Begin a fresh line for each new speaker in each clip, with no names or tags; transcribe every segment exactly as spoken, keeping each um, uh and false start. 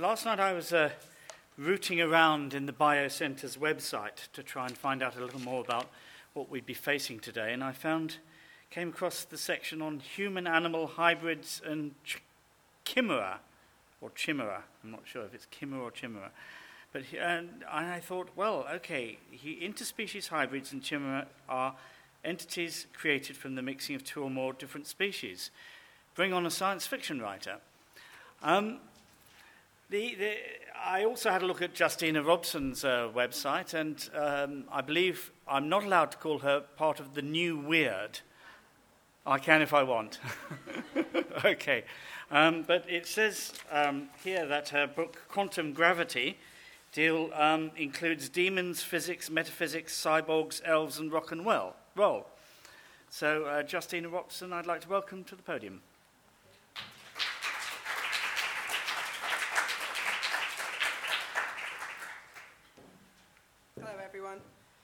last night I was uh, rooting around in the Biocenter's website to try and find out a little more about what we'd be facing today, and I found, came across the section on human-animal hybrids and ch- chimera, or chimera. I'm not sure if it's chimera or chimera. But he, and I thought, well, okay, he, interspecies hybrids and chimera are entities created from the mixing of two or more different species. Bring on a science fiction writer. Um, the, the, I also had a look at Justina Robson's uh, website, and um, I believe I'm not allowed to call her part of the new weird. I can if I want. Okay. Um, but it says um, here that her book, Quantum Gravity, deal um, includes demons, physics, metaphysics, cyborgs, elves, and rock and well, roll. So, uh, Justina Robson, I'd like to welcome to the podium.
Hello, everyone.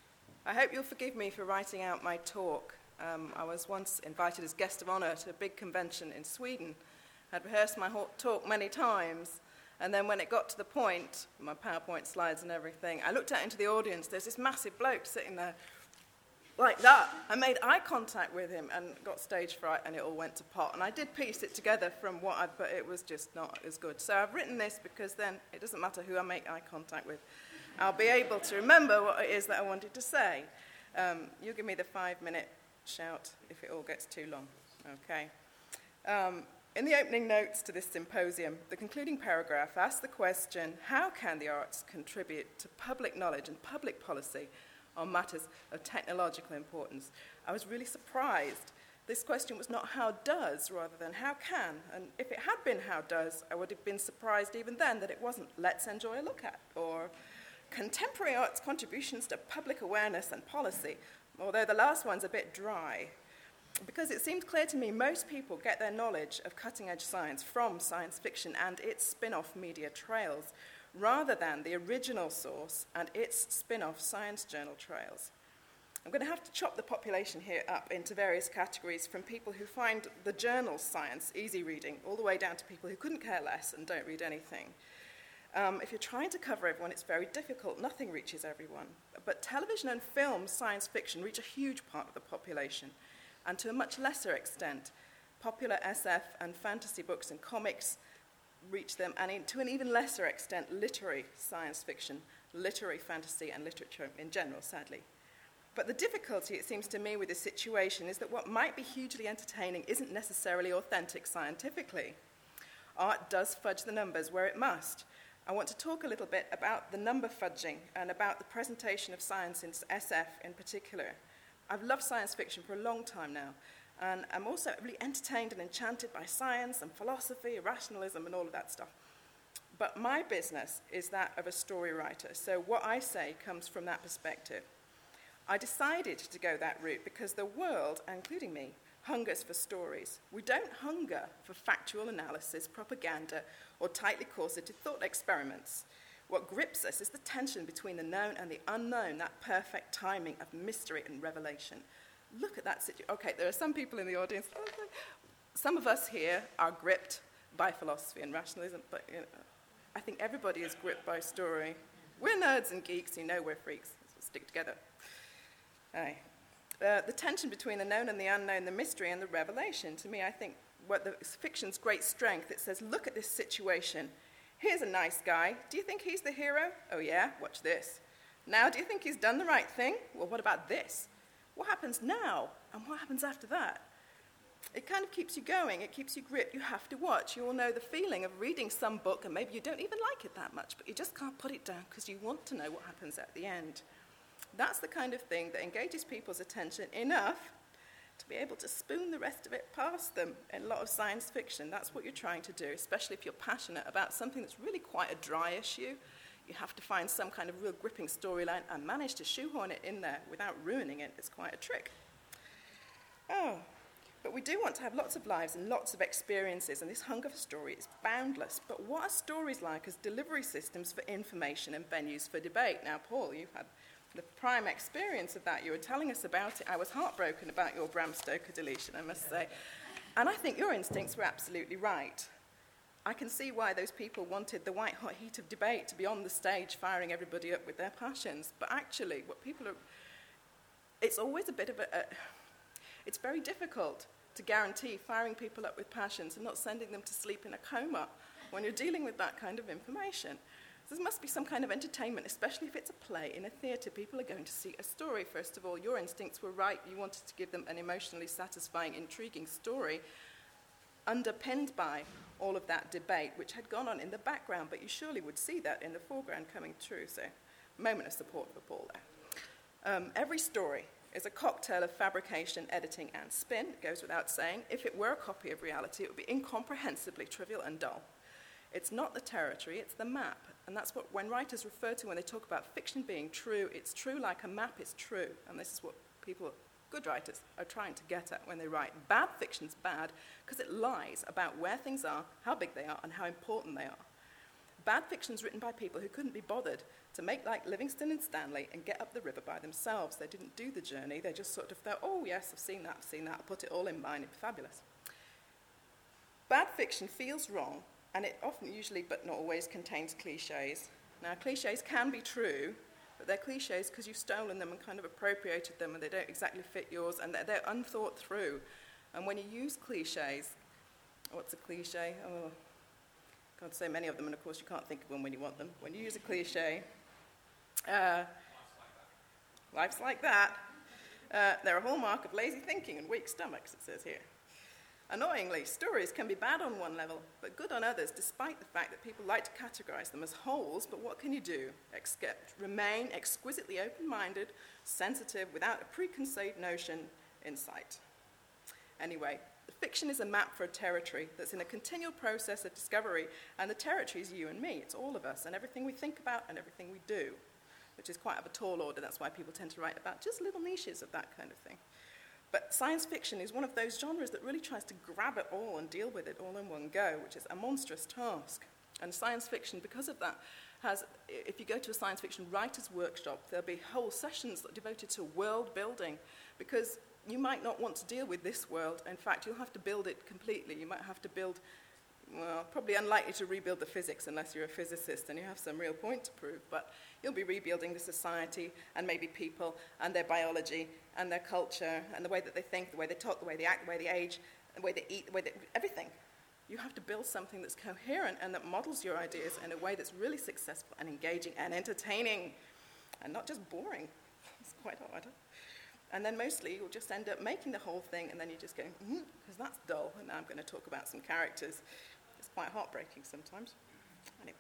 I hope you'll forgive me for writing out my talk. Um, I was once invited as guest of honor to a big convention in Sweden. I'd rehearsed my talk many times, and then when it got to the point, my PowerPoint slides and everything, I looked out into the audience. There's this massive bloke sitting there like that. I made eye contact with him and got stage fright, and it all went to pot. And I did piece it together from what I, but it was just not as good. So I've written this because then it doesn't matter who I make eye contact with. I'll be able to remember what it is that I wanted to say. Um, you give me the five-minute shout if it all gets too long. Okay. Um, in the opening notes to this symposium, the concluding paragraph asks the question, how can the arts contribute to public knowledge and public policy on matters of technological importance? I was really surprised. This question was not how does rather than how can. And if it had been how does, I would have been surprised even then that it wasn't let's enjoy a look at or contemporary arts contributions to public awareness and policy, although the last one's a bit dry. Because it seemed clear to me most people get their knowledge of cutting-edge science from science fiction and its spin-off media trails, rather than the original source and its spin-off science journal trails. I'm going to have to chop the population here up into various categories, from people who find the journal science easy reading, all the way down to people who couldn't care less and don't read anything. Um, if you're trying to cover everyone, it's very difficult. Nothing reaches everyone. But television and film science fiction reach a huge part of the population. And to a much lesser extent, popular S F and fantasy books and comics reach them, and in, to an even lesser extent, literary science fiction, literary fantasy, and literature in general, sadly. But the difficulty, it seems to me, with this situation is that what might be hugely entertaining isn't necessarily authentic scientifically. Art does fudge the numbers where it must. I want to talk a little bit about the number fudging and about the presentation of science in S F in particular. I've loved science fiction for a long time now, and I'm also really entertained and enchanted by science and philosophy, rationalism, and all of that stuff. But my business is that of a story writer, so what I say comes from that perspective. I decided to go that route because the world, including me, hungers for stories. We don't hunger for factual analysis, propaganda, or tightly corseted thought experiments. What grips us is the tension between the known and the unknown, that perfect timing of mystery and revelation. Look at that situation. Okay, there are some people in the audience. Some of us here are gripped by philosophy and rationalism, but you know, I think everybody is gripped by story. We're nerds and geeks, you know we're freaks. Let's stick together. Aye. Uh, the tension between the known and the unknown, the mystery and the revelation. To me, I think what the fiction's great strength, it says, look at this situation. Here's a nice guy. Do you think he's the hero? Oh yeah, watch this. Now, do you think he's done the right thing? Well, what about this? What happens now? And what happens after that? It kind of keeps you going. It keeps you gripped. You have to watch. You all know the feeling of reading some book, and maybe you don't even like it that much, but you just can't put it down because you want to know what happens at the end. That's the kind of thing that engages people's attention enough to be able to spoon the rest of it past them in a lot of science fiction. That's what you're trying to do, especially if you're passionate about something that's really quite a dry issue. You have to find some kind of real gripping storyline and manage to shoehorn it in there without ruining it. It's quite a trick. Oh, but we do want to have lots of lives and lots of experiences, and this hunger for story is boundless. But what are stories like as delivery systems for information and venues for debate? Now, Paul, you've had the prime experience of that. You were telling us about it. I was heartbroken about your Bram Stoker deletion, I must say. And I think your instincts were absolutely right. I can see why those people wanted the white-hot heat of debate to be on the stage firing everybody up with their passions. But actually, what people are... It's always a bit of a... a it's very difficult to guarantee firing people up with passions and not sending them to sleep in a coma when you're dealing with that kind of information. So there must be some kind of entertainment, especially if it's a play in a theatre. People are going to see a story. First of all, your instincts were right. You wanted to give them an emotionally satisfying, intriguing story, underpinned by all of that debate, which had gone on in the background, but you surely would see that in the foreground coming through. So, moment of support for Paul there. Um, every story is a cocktail of fabrication, editing, and spin. It goes without saying. If it were a copy of reality, it would be incomprehensibly trivial and dull. It's not the territory, it's the map. And that's what, when writers refer to when they talk about fiction being true, it's true like a map is true. And this is what people, good writers, are trying to get at when they write. Bad fiction's bad because it lies about where things are, how big they are, and how important they are. Bad fiction's written by people who couldn't be bothered to make like Livingston and Stanley and get up the river by themselves. They didn't do the journey. They just sort of thought, oh, yes, I've seen that, I've seen that. I'll put it all in mine. It'd be fabulous. Bad fiction feels wrong, and it often, usually, but not always, contains cliches. Now, cliches can be true, but they're cliches because you've stolen them and kind of appropriated them, and they don't exactly fit yours, and they're, they're unthought through. And when you use cliches, what's a cliche? Oh, God, so many of them, and of course you can't think of one when you want them. When you use a cliche, uh, life's like that. Uh, they're a hallmark of lazy thinking and weak stomachs, it says here. Annoyingly, stories can be bad on one level, but good on others, despite the fact that people like to categorize them as wholes. But what can you do except remain exquisitely open-minded, sensitive, without a preconceived notion in sight? Anyway, the fiction is a map for a territory that's in a continual process of discovery, and the territory is you and me. It's all of us, and everything we think about and everything we do, which is quite of a tall order. That's why people tend to write about just little niches of that kind of thing. But science fiction is one of those genres that really tries to grab it all and deal with it all in one go, which is a monstrous task. And science fiction, because of that, has, if you go to a science fiction writer's workshop, there'll be whole sessions devoted to world building, because you might not want to deal with this world. In fact, you'll have to build it completely. You might have to build, well, probably unlikely to rebuild the physics unless you're a physicist and you have some real point to prove, but you'll be rebuilding the society and maybe people and their biology and their culture and the way that they think, the way they talk, the way they act, the way they age, the way they eat, the way they, everything. You have to build something that's coherent and that models your ideas in a way that's really successful and engaging and entertaining and not just boring. It's quite hard. And then mostly you'll just end up making the whole thing and then you just go, because mm, that's dull, and now I'm going to talk about some characters. It's quite heartbreaking sometimes. Anyway.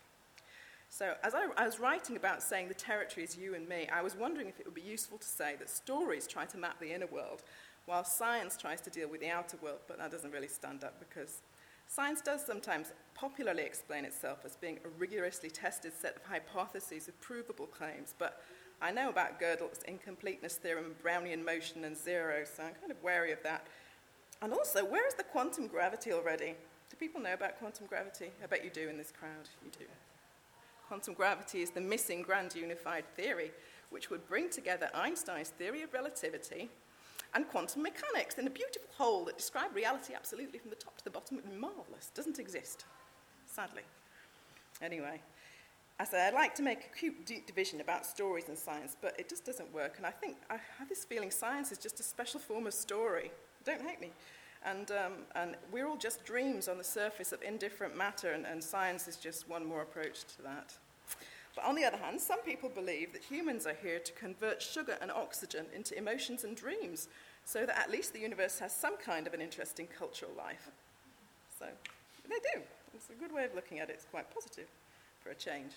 So as I, I was writing about saying the territory is you and me, I was wondering if it would be useful to say that stories try to map the inner world, while science tries to deal with the outer world, but that doesn't really stand up because science does sometimes popularly explain itself as being a rigorously tested set of hypotheses with provable claims, but I know about Gödel's incompleteness theorem, Brownian motion, and zero, so I'm kind of wary of that. And also, where is the quantum gravity already? Do people know about quantum gravity? I bet you do in this crowd. You do. Quantum gravity is the missing grand unified theory, which would bring together Einstein's theory of relativity and quantum mechanics in a beautiful whole that describe reality absolutely from the top to the bottom. It would be marvelous. Doesn't exist, sadly. Anyway. I say I'd like to make a cute deep division about stories and science, but it just doesn't work. And I think I have this feeling science is just a special form of story. Don't hate me. And, um, and we're all just dreams on the surface of indifferent matter, and, and science is just one more approach to that. But on the other hand, some people believe that humans are here to convert sugar and oxygen into emotions and dreams, so that at least the universe has some kind of an interesting cultural life. So they do. It's a good way of looking at it. It's quite positive for a change.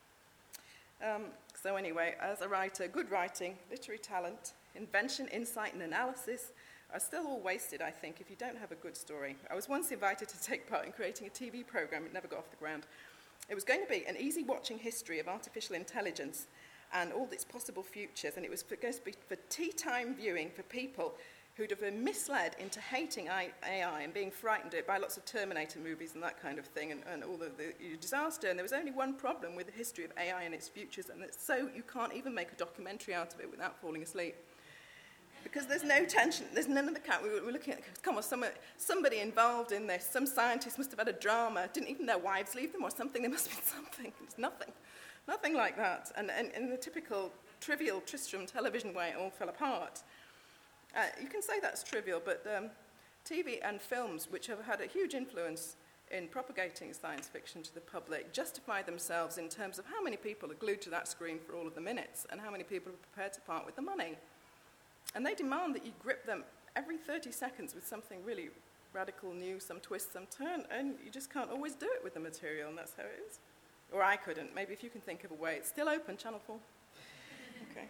Um, so anyway, as a writer, good writing, literary talent, invention, insight, and analysis are still all wasted, I think, if you don't have a good story. I was once invited to take part in creating a T V program. It never got off the ground. It was going to be an easy-watching history of artificial intelligence and all its possible futures, and it was for, going to be for tea-time viewing for people who'd have been misled into hating A I and being frightened of it by lots of Terminator movies and that kind of thing, and, and all the, the disaster. And there was only one problem with the history of A I and its futures, and it's so you can't even make a documentary out of it without falling asleep. because there's no tension, there's none of the count. We were looking at, come on, somebody, somebody involved in this, some scientist must have had a drama, didn't even their wives leave them or something, there must have been something. It's nothing, nothing like that. And, and in the typical trivial Tristram television way, it all fell apart. Uh, you can say that's trivial, but um, T V and films, which have had a huge influence in propagating science fiction to the public, justify themselves in terms of how many people are glued to that screen for all of the minutes and how many people are prepared to part with the money. And they demand that you grip them every thirty seconds with something really radical, new, some twist, some turn, and you just can't always do it with the material, and that's how it is. Or I couldn't. Maybe if you can think of a way. It's still open, Channel four. Okay.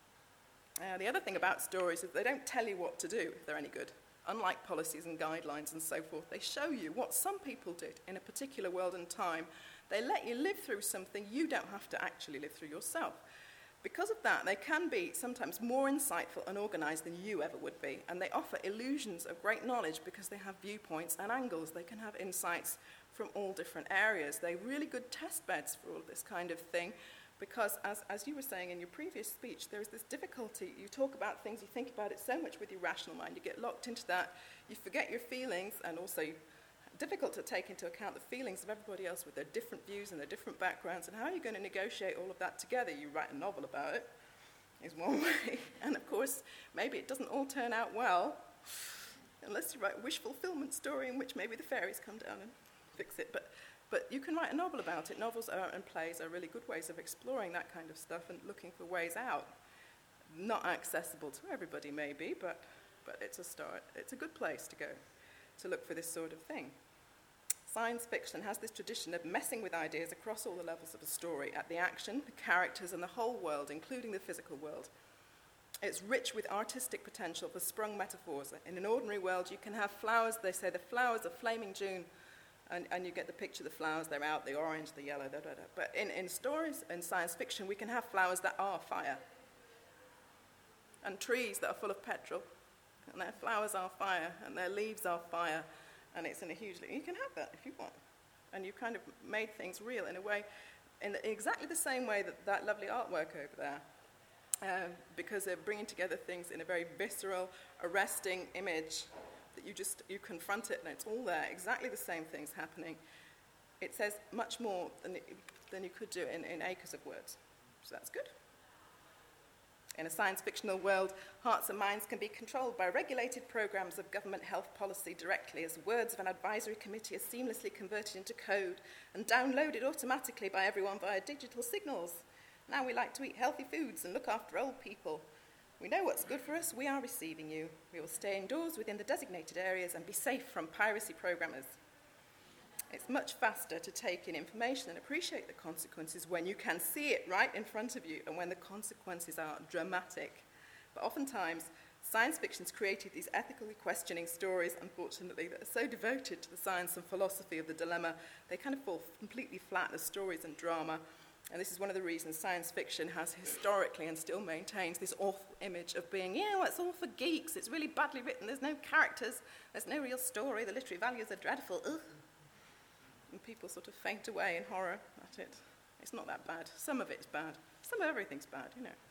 Uh, the other thing about stories is they don't tell you what to do if they're any good. Unlike policies and guidelines and so forth, they show you what some people did in a particular world and time. They let you live through something you don't have to actually live through yourself. Because of that, they can be sometimes more insightful and organized than you ever would be, and they offer illusions of great knowledge because they have viewpoints and angles. They can have insights from all different areas. They're really good test beds for all of this kind of thing, because as, as you were saying in your previous speech, there is this difficulty. You talk about things, you think about it so much with your rational mind, you get locked into that, you forget your feelings, and also difficult to take into account the feelings of everybody else with their different views and their different backgrounds, and how are you going to negotiate all of that together? You write a novel about it, is one way, and of course, maybe it doesn't all turn out well, unless you write a wish fulfillment story in which maybe the fairies come down and fix it, but But you can write a novel about it. Novels are, and plays are really good ways of exploring that kind of stuff and looking for ways out. Not accessible to everybody, maybe, but, but it's a start. It's a good place to go to look for this sort of thing. Science fiction has this tradition of messing with ideas across all the levels of a story, at the action, the characters, and the whole world, including the physical world. It's rich with artistic potential for sprung metaphors. In an ordinary world, you can have flowers. They say the flowers of flaming June. And, and you get the picture of the flowers, they're out, the orange, the yellow, da, da, da. But in, in stories, in science fiction, we can have flowers that are fire. And trees that are full of petrol. And their flowers are fire, and their leaves are fire. And it's in a huge... You can have that if you want. And you've kind of made things real in a way, in exactly the same way that that lovely artwork over there. Um, because they're bringing together things in a very visceral, arresting image that you just, you confront it and it's all there, exactly the same things happening. It says much more than, it, than you could do in, in acres of words. So that's good. In a science fictional world, hearts and minds can be controlled by regulated programs of government health policy directly as words of an advisory committee are seamlessly converted into code and downloaded automatically by everyone via digital signals. Now we like to eat healthy foods and look after old people. We know what's good for us, we are receiving you. We will stay indoors within the designated areas and be safe from piracy programmers. It's much faster to take in information and appreciate the consequences when you can see it right in front of you and when the consequences are dramatic. But oftentimes, science fiction's created these ethically questioning stories, unfortunately, that are so devoted to the science and philosophy of the dilemma, they kind of fall completely flat as stories and drama. And this is one of the reasons science fiction has historically and still maintains this awful image of being, yeah, well, it's all for geeks, it's really badly written, there's no characters, there's no real story, the literary values are dreadful, ugh. And people sort of faint away in horror at it. It's not that bad. Some of it's bad. Some of everything's bad, you know.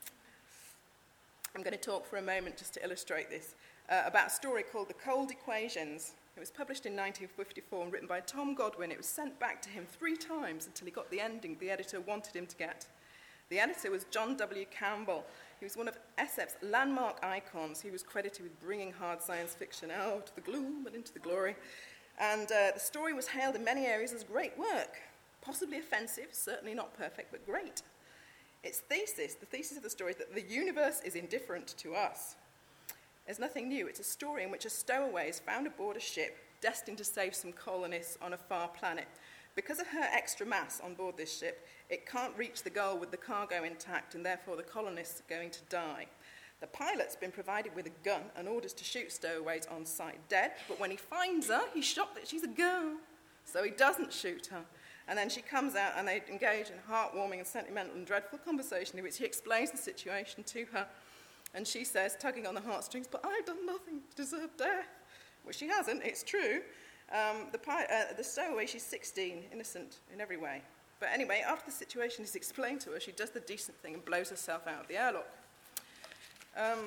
I'm going to talk for a moment, just to illustrate this, uh, about a story called The Cold Equations. It was published in nineteen fifty-four and written by Tom Godwin. It was sent back to him three times until he got the ending the editor wanted him to get. The editor was John W. Campbell. He was one of S F's landmark icons. He was credited with bringing hard science fiction out of the gloom and into the glory. And uh, the story was hailed in many areas as great work. Possibly offensive, certainly not perfect, but great. Its thesis, the thesis of the story, is that the universe is indifferent to us. There's nothing new. It's a story in which a stowaway is found aboard a ship destined to save some colonists on a far planet. Because of her extra mass on board this ship, it can't reach the goal with the cargo intact, and therefore the colonists are going to die. The pilot's been provided with a gun and orders to shoot stowaways on sight dead, but when he finds her, he's shocked that she's a girl, so he doesn't shoot her. And then she comes out and they engage in a heartwarming and sentimental and dreadful conversation in which he explains the situation to her. And she says, tugging on the heartstrings, but I've done nothing to deserve death. Well, she hasn't, it's true. Um, the, pi- uh, the stowaway, she's sixteen, innocent in every way. But anyway, after the situation is explained to her, she does the decent thing and blows herself out of the airlock. Um,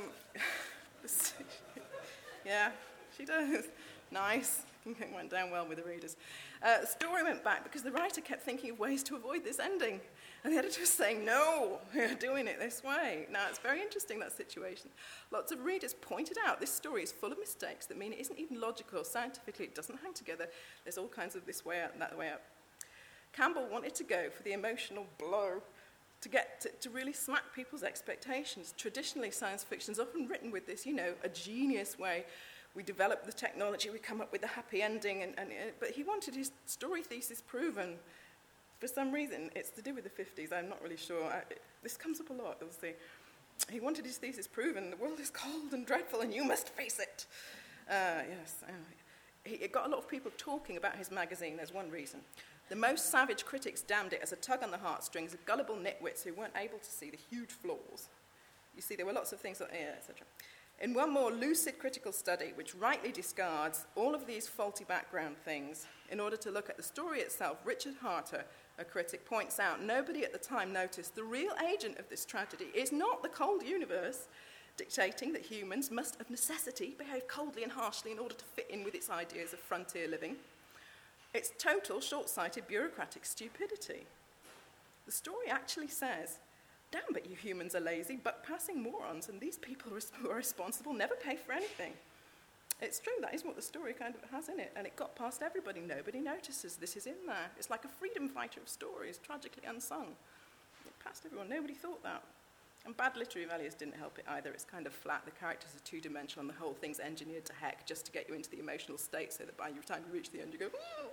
yeah, she does. Nice. It went down well with the readers. Uh, the story went back because the writer kept thinking of ways to avoid this ending. And the editor was saying, no, we're doing it this way. Now, it's very interesting, that situation. Lots of readers pointed out this story is full of mistakes that mean it isn't even logical or scientifically. It doesn't hang together. There's all kinds of this way out and that way out. Campbell wanted to go for the emotional blow to get to, to really smack people's expectations. Traditionally, science fiction is often written with this, you know, a genius way. We develop the technology, we come up with the happy ending, and, and, but he wanted his story thesis proven. For some reason, it's to do with the fifties, I'm not really sure. I, it, this comes up a lot, you'll see. He wanted his thesis proven, the world is cold and dreadful and you must face it. Uh, yes, uh, he, it got a lot of people talking about his magazine, there's one reason. The most savage critics damned it as a tug on the heartstrings of gullible nitwits who weren't able to see the huge flaws. You see, there were lots of things, like, yeah, et cetera. In one more lucid critical study, which rightly discards all of these faulty background things, in order to look at the story itself, Richard Harter, a critic, points out nobody at the time noticed the real agent of this tragedy is not the cold universe dictating that humans must of necessity behave coldly and harshly in order to fit in with its ideas of frontier living. It's total short-sighted bureaucratic stupidity. The story actually says, damn, but you humans are lazy, buck-passing morons, and these people who are responsible never pay for anything. It's true, that is what the story kind of has in it, and it got past everybody. Nobody notices this is in there. It's like a freedom fighter of stories, tragically unsung. It passed everyone. Nobody thought that. And bad literary values didn't help it either. It's kind of flat. The characters are two-dimensional, and the whole thing's engineered to heck just to get you into the emotional state so that by the time you reach the end, you go, ooh.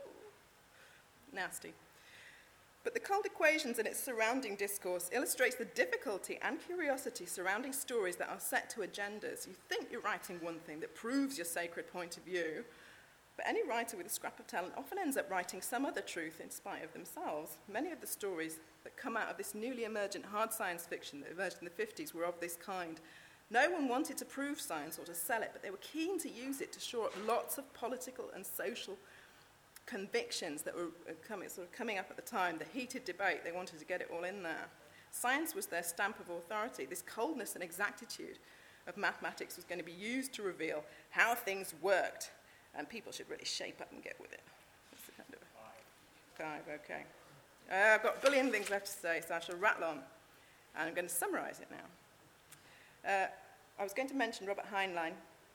Nasty. But the cold equations and its surrounding discourse illustrates the difficulty and curiosity surrounding stories that are set to agendas. You think you're writing one thing that proves your sacred point of view, but any writer with a scrap of talent often ends up writing some other truth in spite of themselves. Many of the stories that come out of this newly emergent hard science fiction that emerged in the fifties were of this kind. No one wanted to prove science or to sell it, but they were keen to use it to shore up lots of political and social convictions that were coming, sort of coming up at the time, the heated debate, they wanted to get it all in there. Science was their stamp of authority. This coldness and exactitude of mathematics was going to be used to reveal how things worked, and people should really shape up and get with it. That's the kind of five. Five, okay. Uh, I've got a billion things left to say, so I shall rattle on, and I'm going to summarize it now. Uh, I was going to mention Robert Heinlein.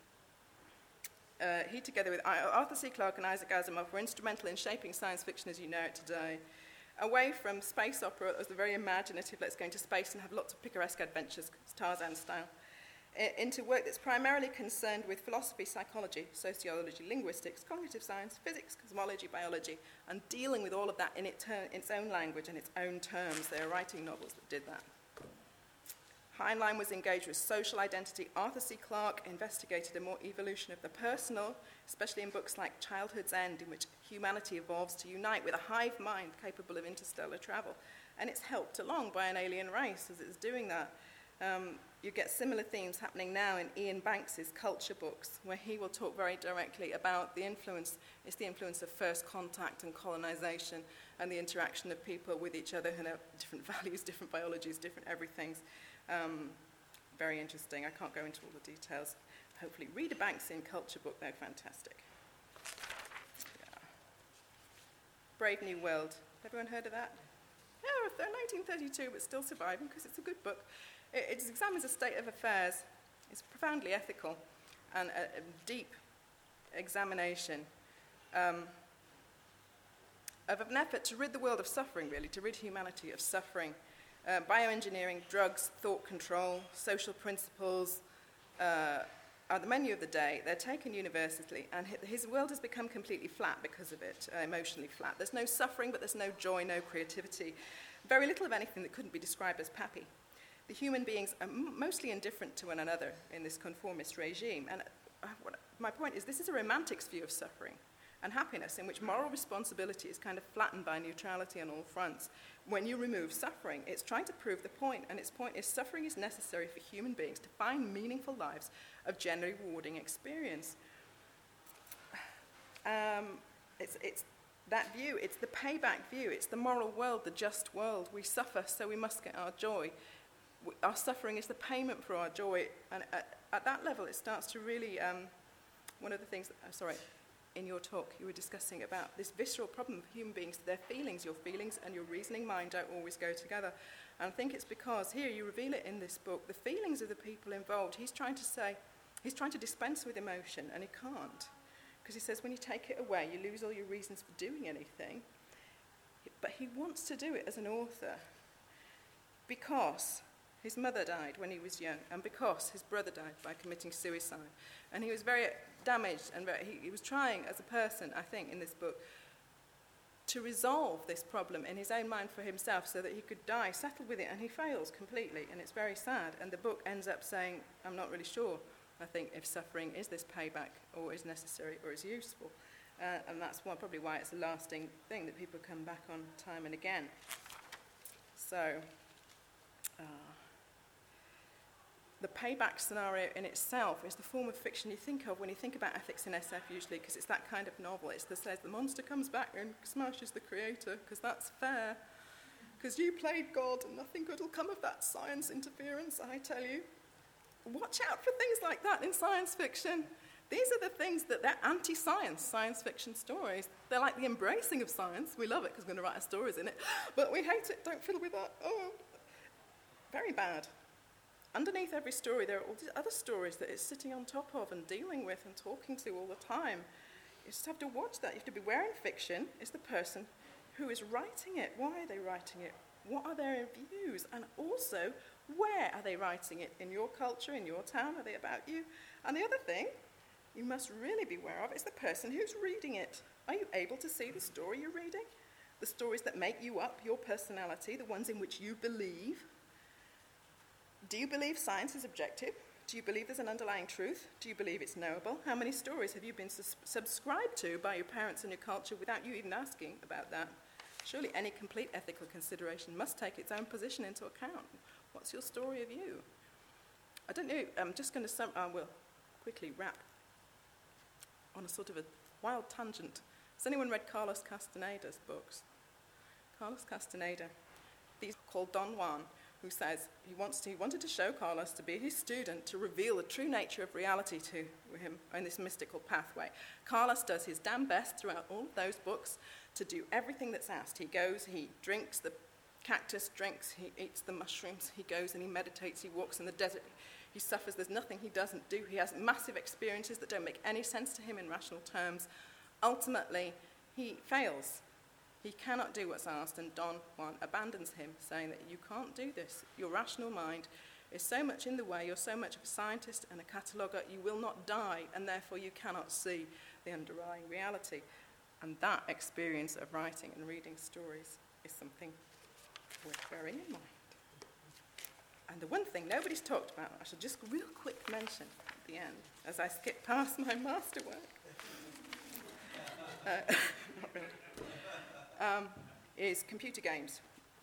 Uh, he, together with Arthur C. Clarke and Isaac Asimov, were instrumental in shaping science fiction as you know it today. Away from space opera, it was the very imaginative, let's go into space and have lots of picaresque adventures, Tarzan style, into work that's primarily concerned with philosophy, psychology, sociology, linguistics, cognitive science, physics, cosmology, biology, and dealing with all of that in its own language and its own terms. They are writing novels that did that. Heinlein was engaged with social identity. Arthur C. Clarke investigated a more evolution of the personal, especially in books like Childhood's End, in which humanity evolves to unite with a hive mind capable of interstellar travel. And it's helped along by an alien race as it's doing that. Um, you get similar themes happening now in Ian Banks's culture books, where he will talk very directly about the influence, it's the influence of first contact and colonization and the interaction of people with each other who have different values, different biologies, different everythings. Um, very interesting. I can't go into all the details. Hopefully read a Banksian culture book. They're fantastic. Yeah. Brave New World. Everyone heard of that? Yeah, they're nineteen thirty-two, but still surviving because it's a good book. It, it examines the state of affairs. It's profoundly ethical and a, a deep examination um, of an effort to rid the world of suffering, really, to rid humanity of suffering. Uh, bioengineering, drugs, thought control, social principles uh, are the menu of the day. They're taken universally, and his world has become completely flat because of it, uh, emotionally flat. There's no suffering, but there's no joy, no creativity. Very little of anything that couldn't be described as happy. The human beings are m- mostly indifferent to one another in this conformist regime. And uh, what, my point is, this is a romantic's view of suffering and happiness, in which moral responsibility is kind of flattened by neutrality on all fronts. When you remove suffering, it's trying to prove the point, and its point is suffering is necessary for human beings to find meaningful lives of generally rewarding experience. Um, it's, it's that view, it's the payback view, it's the moral world, the just world. We suffer, so we must get our joy. our suffering is the payment for our joy. And at, at that level, it starts to really, um, one of the things, that, uh, sorry, in your talk, you were discussing about this visceral problem of human beings, their feelings, your feelings and your reasoning mind don't always go together. And I think it's because here you reveal it in this book, the feelings of the people involved. He's trying to say, he's trying to dispense with emotion, and he can't. Because he says when you take it away, you lose all your reasons for doing anything. But he wants to do it as an author because his mother died when he was young, and because his brother died by committing suicide. And he was very damaged, and very, he, he was trying as a person, I think, in this book, to resolve this problem in his own mind for himself so that he could die, settle with it, and he fails completely, and it's very sad. And the book ends up saying, I'm not really sure, I think, if suffering is this payback, or is necessary, or is useful. Uh, and that's one, probably why it's a lasting thing that people come back on time and again. So, uh, the payback scenario in itself is the form of fiction you think of when you think about ethics in S F usually, because it's that kind of novel. It's that says the monster comes back and smashes the creator, because that's fair. Because you played God and nothing good will come of that science interference, I tell you. Watch out for things like that in science fiction. These are the things that they're anti-science science fiction stories. They're like the embracing of science. We love it because we're going to write our stories in it. But we hate it. Don't fiddle with that. Oh, very bad. Underneath every story, there are all these other stories that it's sitting on top of and dealing with and talking to all the time. You just have to watch that. You have to be aware in fiction is the person who is writing it. Why are they writing it? What are their views? And also, where are they writing it? In your culture, in your town? Are they about you? And the other thing you must really be aware of is the person who's reading it. Are you able to see the story you're reading? The stories that make you up, your personality, the ones in which you believe. Do you believe science is objective? Do you believe there's an underlying truth? Do you believe it's knowable? How many stories have you been sus- subscribed to by your parents and your culture without you even asking about that? Surely any complete ethical consideration must take its own position into account. What's your story of you? I don't know, I'm just going to sum- I will quickly wrap on a sort of a wild tangent. Has anyone read Carlos Castaneda's books? Carlos Castaneda, these called Don Juan, who says he wants to, he wanted to show Carlos to be his student, to reveal the true nature of reality to him in this mystical pathway. Carlos does his damn best throughout all of those books to do everything that's asked. He goes, he drinks the cactus, drinks, he eats the mushrooms, he goes and he meditates, he walks in the desert, he suffers, there's nothing he doesn't do. He has massive experiences that don't make any sense to him in rational terms. Ultimately, he fails. He cannot do what's asked, and Don Juan abandons him, saying that you can't do this. Your rational mind is so much in the way, you're so much of a scientist and a cataloguer, you will not die, and therefore you cannot see the underlying reality. And that experience of writing and reading stories is something worth bearing in mind. And the one thing nobody's talked about, I should just real quick mention at the end, as I skip past my masterwork, uh, not really. Um, is computer games.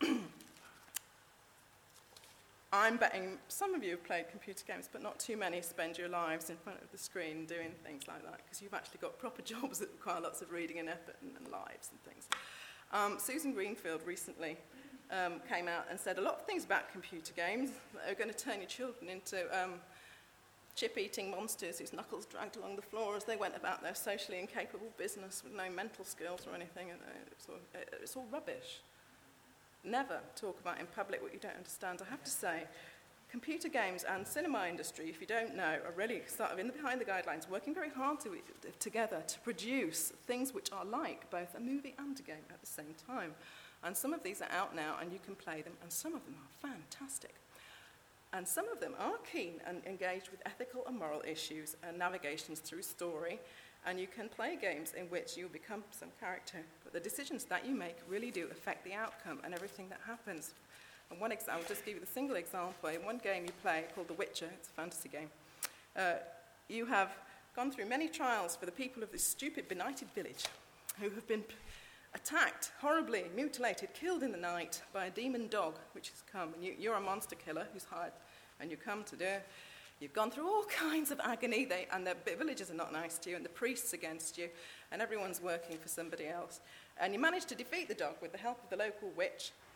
I'm betting some of you have played computer games, but not too many spend your lives in front of the screen doing things like that, because you've actually got proper jobs that require lots of reading and effort and, and lives and things. Um, Susan Greenfield recently um, came out and said a lot of things about computer games that are going to turn your children into um, chip-eating monsters whose knuckles dragged along the floor as they went about their socially incapable business with no mental skills or anything. And it's all, it's all rubbish. Never talk about in public what you don't understand. I have to say, computer games and cinema industry, if you don't know, are really sort of in the behind the guidelines, working very hard to, together to produce things which are like both a movie and a game at the same time. And some of these are out now and you can play them, and some of them are fantastic. And some of them are keen and engaged with ethical and moral issues and navigations through story, and you can play games in which you become some character. But the decisions that you make really do affect the outcome and everything that happens. And one example, I'll just give you the single example. In one game you play called The Witcher, it's a fantasy game, uh, you have gone through many trials for the people of this stupid, benighted village who have been attacked, horribly mutilated, killed in the night by a demon dog which has come. And you, you're a monster killer who's hired, and you come to do it. You've gone through all kinds of agony, they, and the villagers are not nice to you, and the priest's against you, and everyone's working for somebody else. And you manage to defeat the dog with the help of the local witch,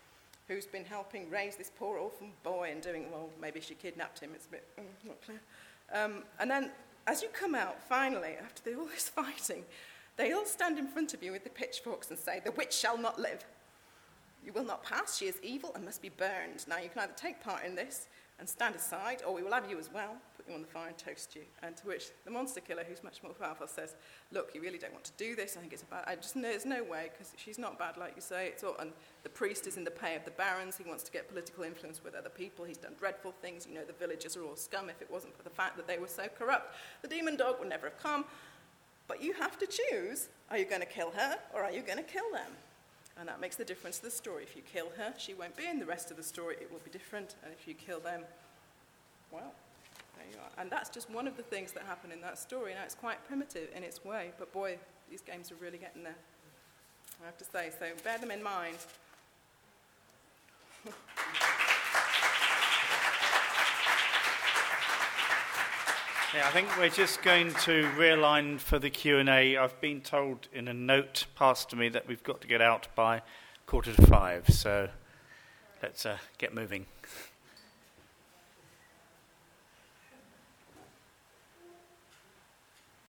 who's been helping raise this poor orphan boy and doing, well, maybe she kidnapped him, it's a bit mm, not clear. Um, and then, as you come out, finally, after all this fighting, they all stand in front of you with the pitchforks and say, "The witch shall not live. You will not pass. She is evil and must be burned. Now, you can either take part in this and stand aside, or we will have you as well, put you on the fire and toast you." And to which the monster killer, who's much more powerful, says, "Look, you really don't want to do this. I think it's a bad... I just know there's no way, because she's not bad, like you say. It's all, and the priest is in the pay of the barons. He wants to get political influence with other people. He's done dreadful things. You know, the villagers are all scum. If it wasn't for the fact that they were so corrupt, the demon dog would never have come. But you have to choose. Are you going to kill her, or are you going to kill them?" And that makes the difference to the story. If you kill her, she won't be in the rest of the story. It will be different. And if you kill them, well, there you are. And that's just one of the things that happen in that story. Now, it's quite primitive in its way, but boy, these games are really getting there, I have to say. So bear them in mind.
Yeah, I think we're just going to realign for the Q and A. I've been told in a note passed to me that we've got to get out by quarter to five, so let's uh, get moving.